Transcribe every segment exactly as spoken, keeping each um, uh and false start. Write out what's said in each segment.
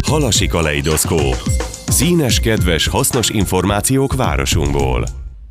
Halasi kaleidoszkóp. Színes, kedves, hasznos információk városunkból.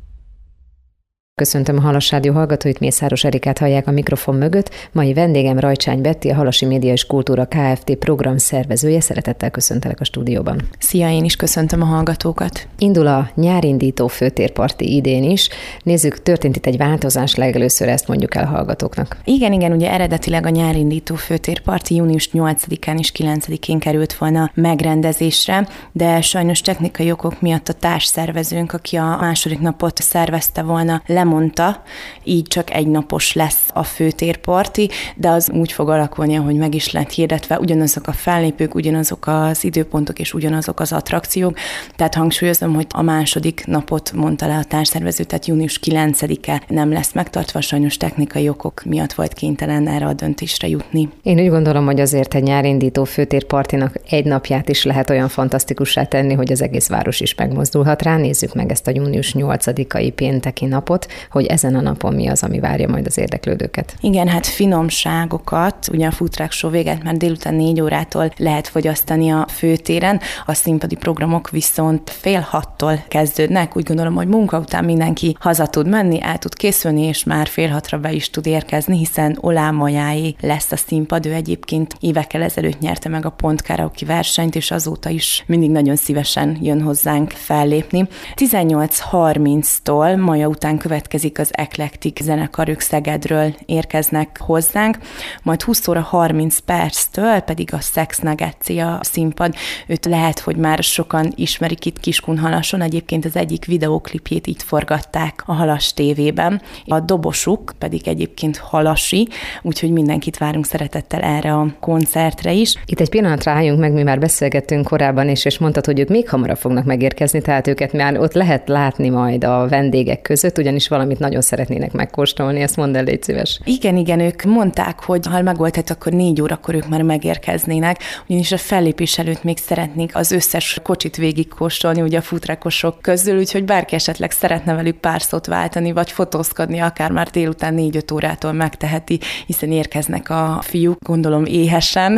Köszöntöm a Halas Rádió hallgatóit, Mészáros Erikát hallják a mikrofon mögött. Mai vendégem Rajcsány Betti, a Halasi Média és Kultúra Kft. Program szervezője. Szeretettel köszöntelek a stúdióban. Szia, én is köszöntöm a hallgatókat. Indul a nyárindító főtérparti idén is. Nézzük, történt itt egy változás, legelőször ezt mondjuk el a hallgatóknak. Igen, igen, ugye eredetileg a nyárindító főtérparti június nyolcadikán és kilencedikén került volna megrendezésre, de sajnos technikai okok miatt a társszervezőnk, aki a második napot szervezte volna, lemondta, így csak egy napos lesz a főtérparti, de az úgy fog alakulni, ahogy meg is lett hirdetve, ugyanazok a fellépők, ugyanazok az időpontok és ugyanazok az attrakciók, tehát hangsúlyozom, hogy a második napot mondta le a társszervező, tehát június kilencedike nem lesz megtartva, sajnos technikai okok miatt volt kénytelen erre a döntésre jutni. Én úgy gondolom, hogy azért egy nyárindító főtérpartinak egy napját is lehet olyan fantasztikussá tenni, hogy az egész város is megmozdulhat rá. Nézzük meg ezt a június nyolcadikai pénteki napot, hogy ezen a napon mi az, ami várja majd az érdeklődőket. Igen, hát finomságokat, ugye a food truck show véget már délután négy órától lehet fogyasztani a főtéren, a színpadi programok viszont fél hattól kezdődnek, úgy gondolom, hogy munka után mindenki haza tud menni, el tud készülni, és már fél hatra be is tud érkezni, hiszen Olá Majáé lesz a színpad, ő egyébként évekkel ezelőtt nyerte meg a Pont Karaoke versenyt, és azóta is mindig nagyon szívesen jön hozzánk fellépni. tizennyolc harminctól Maja után következik az Eclectic zenekar, ők Szegedről érkeznek hozzánk, majd húsz óra harminc perctől pedig a Sex Nuggetsy a színpad. Őt lehet, hogy már sokan ismerik itt Kiskunhalason, egyébként az egyik videóklipjét itt forgatták a Halas tévében. A dobosuk pedig egyébként halasi, úgyhogy mindenkit várunk szeretettel erre a koncertre is. Itt egy pillanatra álljunk meg, mi már beszélgettünk korábban is, és mondtad, hogy ők még hamarabb fognak megérkezni, tehát őket már ott lehet látni majd a vendégek között, ugyanis valamit nagyon szeretnének megkóstolni, ezt mondd el, légy szíves. Igen, igen, ők mondták, hogy ha megoldhat, akkor négy órakor ők már megérkeznének, ugyanis a fellépés előtt még szeretnék az összes kocsit végigkóstolni, ugye a futrakosok közül, úgyhogy bárki esetleg szeretne velük pár szót váltani, vagy fotózkodni, akár már délután négy-öt órától megteheti, hiszen érkeznek a fiúk, gondolom éhesen,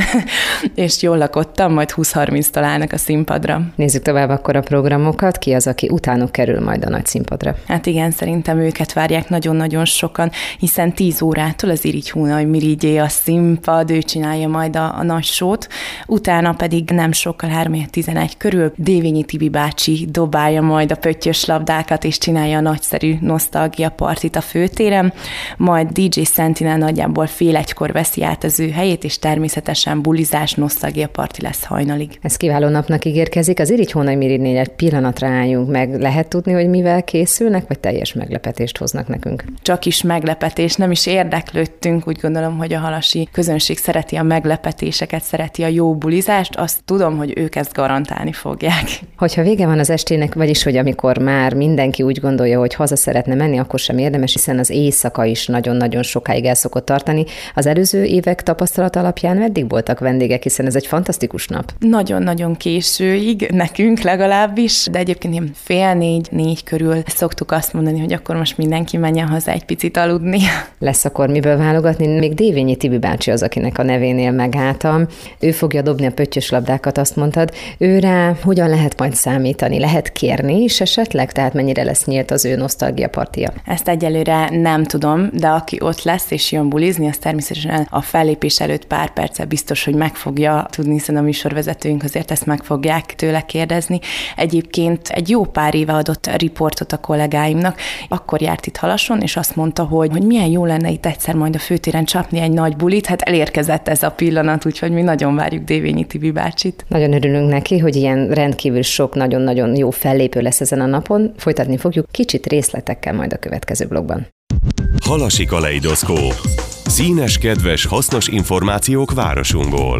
és jól lakottam, majd húsz harminctól állnak a színpadra. Nézzük tovább akkor a programokat, ki az, aki utánuk kerül majd a nagy színpadra? Hát igen, szerintem őket várják nagyon-nagyon sokan, hiszen tíz órától az Irigy Hónai Mirigyé a színpad, ő csinálja majd a, a nagy sót, utána pedig nem sokkal három tizenegy körül Dévényi Tibi bácsi dobálja majd a pöttyös labdákat, és csinálja a nagyszerű nosztalgia partit a főtéren, majd dé dzsé Sentinel nagyjából fél egykor veszi át az ő helyét, és természetesen bulizás, nosztalgia parti lesz hajnalig. Ez kiváló napnak ígérkezik. Az Irigy Hónai Mirigynél egy pillanatra álljunk meg. Lehet tudni, hogy mivel készülnek, vagy teljes meglepetést hoznak nekünk? Csak is meglepetés, nem is érdeklődtünk, úgy gondolom, hogy a halasi közönség szereti a meglepetéseket, szereti a jó bulizást, azt tudom, hogy ők ezt garantálni fogják. Hogyha vége van az estének, vagyis hogy amikor már mindenki úgy gondolja, hogy haza szeretne menni, akkor sem érdemes, hiszen az éjszaka is nagyon-nagyon sokáig el szokott tartani. Az előző évek tapasztalat alapján meddig voltak vendégek, hiszen ez egy fantasztikus nap. Nagyon-nagyon későig, nekünk legalábbis, de egyébként ilyen fél négy, négy körül szoktuk azt mondani, hogy akkor most mindenki menjen haza egy picit aludni. Lesz akkor miből válogatni. Még Dévényi Tibi bácsi az, akinek a nevénél megálltam. Ő fogja dobni a pöttyös labdákat, azt mondtad. Őre hogyan lehet majd számítani? Lehet kérni is esetleg? Tehát mennyire lesz nyílt az ő nosztalgia partia? Ezt egyelőre nem tudom, de aki ott lesz és jön bulizni, az természetesen a fellépés előtt pár perccel biztos, hogy meg fogja tudni, hiszen a műsorvezetőink azért ezt meg fogják tőle kérdezni. Egyébként egy jó pár éve adott riportot a kollégáimnak, akkor járt itt Halason, és azt mondta, hogy, hogy milyen jó lenne itt egyszer majd a főtéren csapni egy nagy bulit, hát elérkezett ez a pillanat, úgyhogy mi nagyon várjuk Dévényi Tibi bácsit. Nagyon örülünk neki, hogy ilyen rendkívül sok nagyon-nagyon jó fellépő lesz ezen a napon. Folytatni fogjuk kicsit részletekkel majd a következő blogban. Halasi kaleidoszkóp. Színes, kedves, hasznos információk városunkból.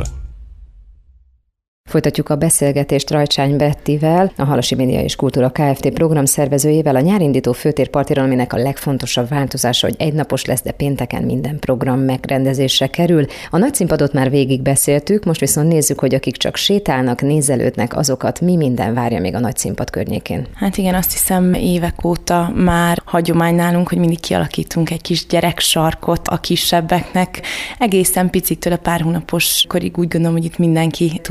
Folytatjuk a beszélgetést Rajcsány Bettivel, a Halasi Média és Kultúra Kft. Program szervezőjével, a nyárindító főtérpartiról, aminek a legfontosabb változása, hogy egynapos lesz, de pénteken minden program megrendezésre kerül. A nagyszínpadot már végig beszéltük, most viszont nézzük, hogy akik csak sétálnak, nézelődnek, azokat mi minden várja még a nagyszínpad környékén. Hát igen, azt hiszem évek óta már hagyomány nálunk, hogy mindig kialakítunk egy kis gyereksarkot a kisebbeknek. Egészen picitől a pár hónapos korig úgy gondolom, hogy itt mindenki tudja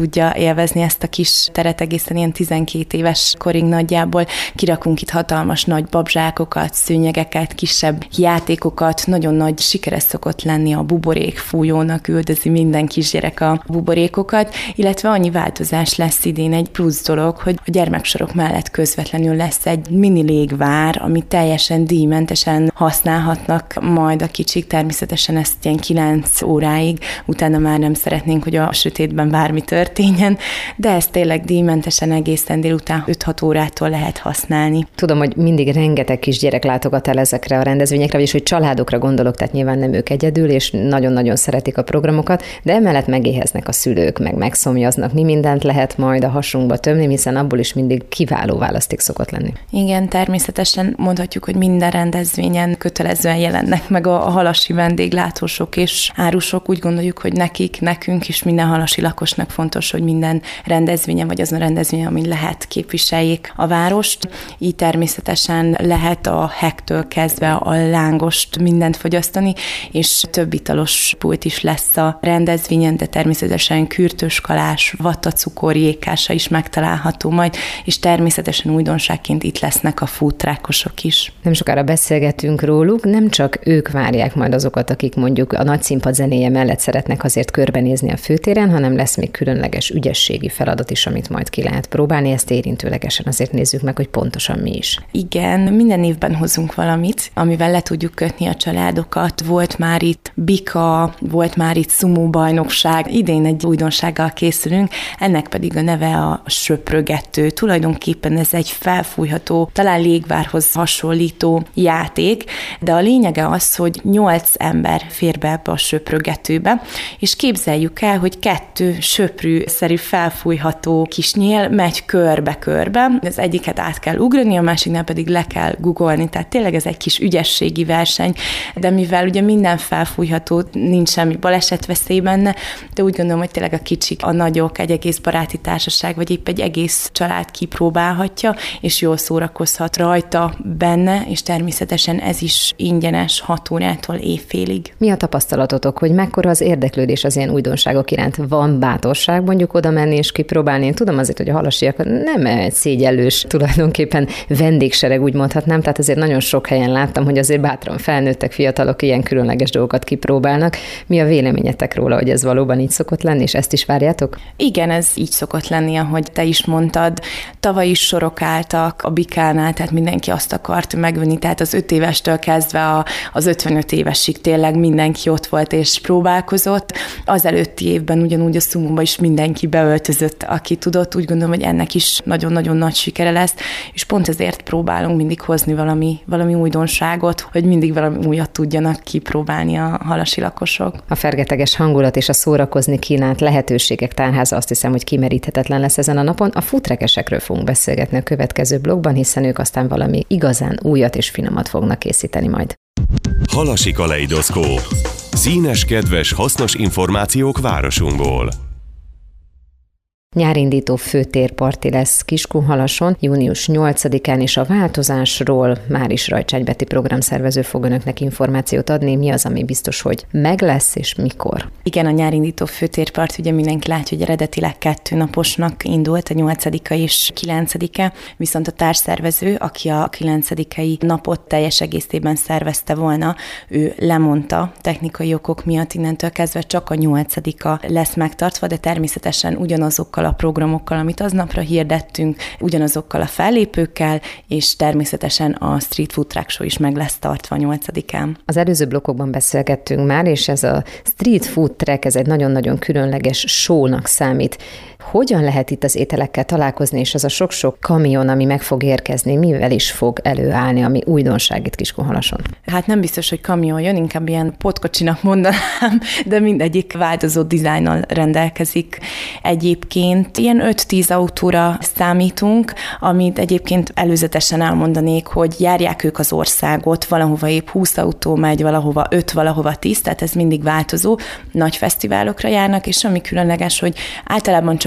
élvezni ezt a kis teret egészen ilyen tizenkét éves korig nagyjából. Kirakunk itt hatalmas nagy babzsákokat, szőnyegeket, kisebb játékokat, nagyon nagy sikeres szokott lenni a buborék fújónak, üldözi minden kisgyerek a buborékokat, illetve annyi változás lesz idén, egy plusz dolog, hogy a gyermeksorok mellett közvetlenül lesz egy mini légvár, amit teljesen díjmentesen használhatnak majd a kicsik, természetesen ezt ilyen kilenc óráig, utána már nem szeretnénk, hogy a sötétben bármi történjen, de ezt tényleg díjmentesen egészen délután öt-hat órától lehet használni. Tudom, hogy mindig rengeteg kisgyerek látogat el ezekre a rendezvényekre, vagyis hogy családokra gondolok, tehát nyilván nem ők egyedül, és nagyon-nagyon szeretik a programokat, de emellett megéheznek a szülők, meg megszomjaznak, mi mindent lehet majd a hasunkba tömni, hiszen abból is mindig kiváló választék szokott lenni. Igen, természetesen mondhatjuk, hogy minden rendezvényen kötelezően jelennek meg a, a halasi vendéglátósok és árusok. Úgy gondoljuk, hogy nekik, nekünk is minden halasi lakosnak fontos, hogy minden rendezvényen, vagy azon a rendezvényen, amin lehet, képviseljék a várost. Így természetesen lehet a hektől kezdve a lángost mindent fogyasztani, és több italos pult is lesz a rendezvényen, de természetesen kürtös kalás, vattacukor, jégkása is megtalálható majd, és természetesen újdonságként itt lesznek a foodtruckosok is. Nem sokára beszélgetünk róluk, nem csak ők várják majd azokat, akik mondjuk a nagy színpad zenéje mellett szeretnek azért körbenézni a főtéren, hanem lesz még különleges ügyességi feladat is, amit majd ki lehet próbálni, ezt érintőlegesen azért nézzük meg, hogy pontosan mi is. Igen, minden évben hozunk valamit, amivel le tudjuk kötni a családokat. Volt már itt bika, volt már itt szumó bajnokság, idén egy újdonsággal készülünk, ennek pedig a neve a söprögető. Tulajdonképpen ez egy felfújható, talán légvárhoz hasonlító játék, de a lényege az, hogy nyolc ember fér be ebbe a söprögetőbe, és képzeljük el, hogy kettő söprűszerű felfújható kisnyél megy körbe-körbe, az egyiket át kell ugrani, a másiknál pedig le kell guggolni, tehát tényleg ez egy kis ügyességi verseny, de mivel ugye minden felfújható, nincs semmi balesetveszély benne, de úgy gondolom, hogy tényleg a kicsik, a nagyok, egy egész baráti társaság, vagy épp egy egész család kipróbálhatja, és jól szórakozhat rajta benne, és természetesen ez is ingyenes hat órától éjfélig. Mi a tapasztalatotok, hogy mekkora az érdeklődés az ilyen újdonságok iránt? Van bátorság mondjuk oda menni és kipróbálni? Én tudom azért, hogy a halasiak nem egy szégyellős tulajdonképpen vendégsereg, úgy mondhatnám, tehát azért nagyon sok helyen láttam, hogy azért bátran felnőttek fiatalok ilyen különleges dolgokat kipróbálnak. Mi a véleményetek róla, hogy ez valóban így szokott lenni, és ezt is várjátok? Igen, ez így szokott lenni, ahogy te is mondtad. Tavaly is sorok álltak a bikánál, tehát mindenki azt akart megvenni, tehát az öt évestől kezdve a, az ötvenöt évesig tényleg mindenki ott volt és próbálkozott. Az előtti évben ugyanúgy a szumóba is mindenki beöltözött, aki tudott. Úgy gondolom, hogy ennek is nagyon-nagyon nagy sikere lesz, és pont ezért próbálunk mindig hozni valami, valami újdonságot, hogy mindig valami újat tudjanak kipróbálni a halasi lakosok. A fergeteges hangulat és a szórakozni kínált lehetőségek tárháza, azt hiszem, hogy kimeríthetetlen lesz ezen a napon. A foodtruckesekről fogunk beszélgetni a következő blogban, hiszen ők aztán valami igazán újat és finomat fognak készíteni majd. Halasi kaleidoszkóp. Színes, kedves, hasznos információk városunkból. Nyárindító főtérparti lesz Kiskunhalason, június nyolcadikán, és a változásról Máris Rajcsány Betti programszervező fog önöknek információt adni. Mi az, ami biztos, hogy meg lesz, és mikor? Igen, a nyárindító főtérpart, ugye mindenki látja, hogy eredetileg kettő naposnak indult, a nyolcadika és kilencedike, viszont a társszervező, aki a kilencedikei napot teljes egészében szervezte volna, ő lemondta technikai okok miatt, innentől kezdve csak a nyolcadika lesz megtartva, de természetesen ugyanazokkal a programokkal, amit aznapra hirdettünk, ugyanazokkal a fellépőkkel, és természetesen a Street Food Truck Show is meg lesz tartva nyolcadikán. Az előző blokkokban beszélgettünk már, és ez a Street Food Truck, ez egy nagyon-nagyon különleges show-nak számít. Hogyan lehet itt az ételekkel találkozni, és az a sok-sok kamion, ami meg fog érkezni, mivel is fog előállni, ami újdonság itt Kiskunhalason? Hát nem biztos, hogy kamion jön, inkább ilyen potkocsinak mondanám, de mindegyik változó dizájnnal rendelkezik. Egyébként ilyen öt-tíz autóra számítunk, amit egyébként előzetesen elmondanék, hogy járják ők az országot, valahova épp húsz autó megy, valahova öt, valahova tíz, tehát ez mindig változó. Nagy fesztiválokra járnak, és ami különleges, hogy általában csak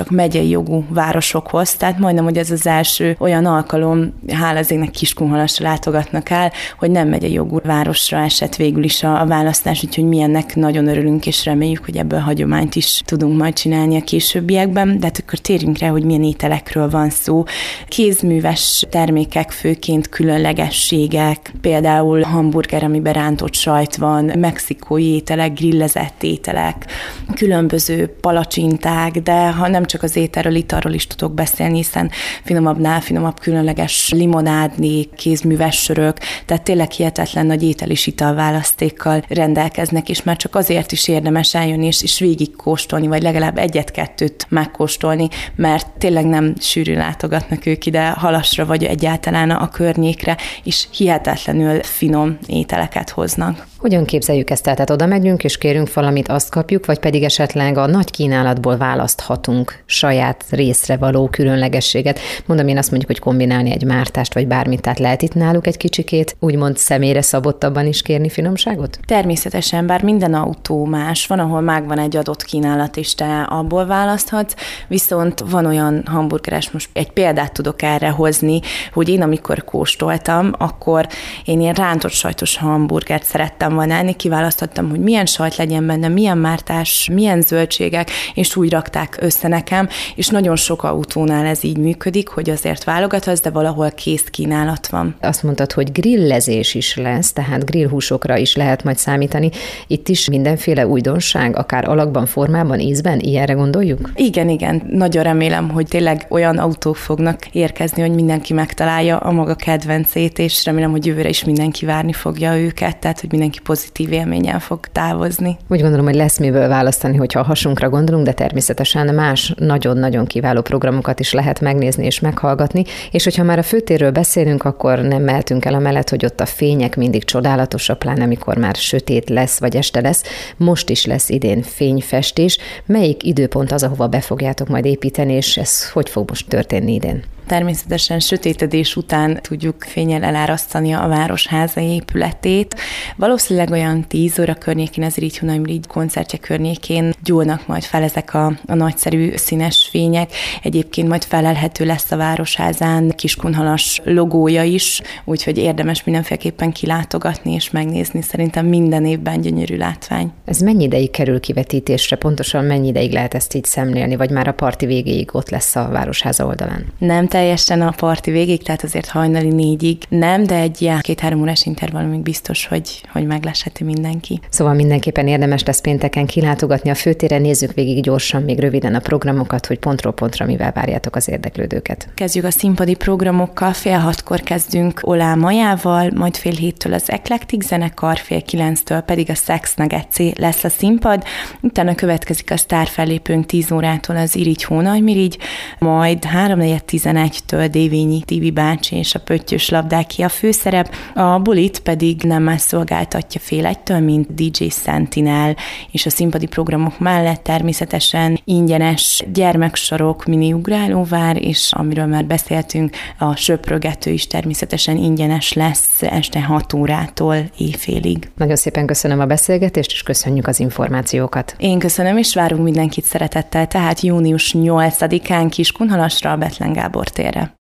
csak megyei jogú városokhoz, tehát majdnem, hogy ez az első olyan alkalom, hála az égnek Kiskunhalasra látogatnak el, hogy nem megyei jogú városra esett végül is a, a választás, úgyhogy mi ennek nagyon örülünk, és reméljük, hogy ebből hagyományt is tudunk majd csinálni a későbbiekben, de hát akkor térjünk rá, hogy milyen ételekről van szó. Kézműves termékek, főként különlegességek, például hamburger, amiben rántott sajt van, mexikói ételek, grillezett ételek, különböző palacsinták, de ha nem csak az ételről, itt arról is tudok beszélni, hiszen finomabbnál finomabb különleges limonádni, kézműves sörök, tehát tényleg hihetetlen nagy étel és italválasztékkal rendelkeznek, és már csak azért is érdemes eljönni és, és végig kóstolni, vagy legalább egyet-kettőt megkóstolni, mert tényleg nem sűrűn látogatnak ők ide Halasra, vagy egyáltalán a környékre, és hihetetlenül finom ételeket hoznak. Hogyan képzeljük ezt? Tehát oda megyünk, és kérünk valamit, azt kapjuk, vagy pedig esetleg a nagy kínálatból választhatunk saját részre való különlegességet. Mondom, én azt mondjuk, hogy kombinálni egy mártást, vagy bármit, tehát lehet itt náluk egy kicsikét, úgymond személyre szabottabban is kérni finomságot? Természetesen, bár minden autó más, van, ahol megvan egy adott kínálat, és te abból választhatsz, viszont van olyan hamburgeres, most egy példát tudok erre hozni, hogy én amikor kóstoltam, akkor én ilyen rántott sajtos hamburgert szerettem volna enni, kiválasztottam, hogy milyen sajt legyen benne, milyen mártás, milyen zöldségek, és úgy rakták össze nekem, és nagyon sok autónál ez így működik, hogy azért válogathatsz, de valahol kész kínálat van. Azt mondtad, hogy grillezés is lesz, tehát grillhúsokra is lehet majd számítani. Itt is mindenféle újdonság, akár alakban, formában, ízben, ilyenre gondoljuk? Igen, igen. Nagyon remélem, hogy tényleg olyan autók fognak érkezni, hogy mindenki megtalálja a maga kedvencét, és remélem, hogy jövőre is mindenki várni fogja őket, tehát hogy mindenki pozitív élménnyel fog távozni. Úgy gondolom, hogy lesz miből választani, hogyha a hasunkra gondolunk, de természetesen más nagyon-nagyon kiváló programokat is lehet megnézni és meghallgatni, és hogyha már a főtérről beszélünk, akkor nem mehetünk el amellett, hogy ott a fények mindig csodálatosak, pláne amikor már sötét lesz, vagy este lesz. Most is lesz idén fényfestés. Melyik időpont az, ahova be fogjátok majd építeni, és ez hogy fog most történni idén? Természetesen sötétedés után tudjuk fénnyel elárasztani a Városháza épületét. Valószínűleg olyan tíz óra környékén, ez így Hunajmirigy koncertje környékén gyúlnak majd fel ezek a, a nagyszerű színes fények. Egyébként majd felelhető lesz a Városházán Kiskunhalas logója is, úgyhogy érdemes mindenféleképpen kilátogatni és megnézni. Szerintem minden évben gyönyörű látvány. Ez mennyi ideig kerül kivetítésre? Pontosan mennyi ideig lehet ezt így szemlélni, vagy már a parti végéig ott lesz a Városháza oldalán? Nem teljesen a parti végig, tehát azért hajnali négyig nem, de egy ilyen két-három órás intervallumig biztos, hogy, hogy meglesheti mindenki. Szóval mindenképpen érdemes lesz pénteken kilátogatni a főtéren, nézzük végig gyorsan, még röviden a programokat, hogy pontról pontra mivel várjátok az érdeklődőket. Kezdjük a színpadi programokkal, fél hatkor kezdünk Olá Majával, majd fél héttől az Eclectic zenekar, fél kilenctől pedig a Sex Nuggetsi lesz a színpad, utána következik a sztárfellépőnk tíz órától az Irigy Hónajmirigy, majd háromnegyed tizenegytől Dévényi Tibi bácsi és a Pöttyös labdáki a főszerep, a bulit pedig nem más szolgáltatja fél egytől, mint dé dzsé Sentinel, és a színpadi programok mellett természetesen ingyenes gyermeksarok, mini ugrálóvár, és amiről már beszéltünk, a söprögető is természetesen ingyenes lesz este hat órától éjfélig. Nagyon szépen köszönöm a beszélgetést, és köszönjük az információkat. Én köszönöm, és várunk mindenkit szeretettel, tehát június nyolcadikán Kiskunhalasra a Bethlen Gábor térre.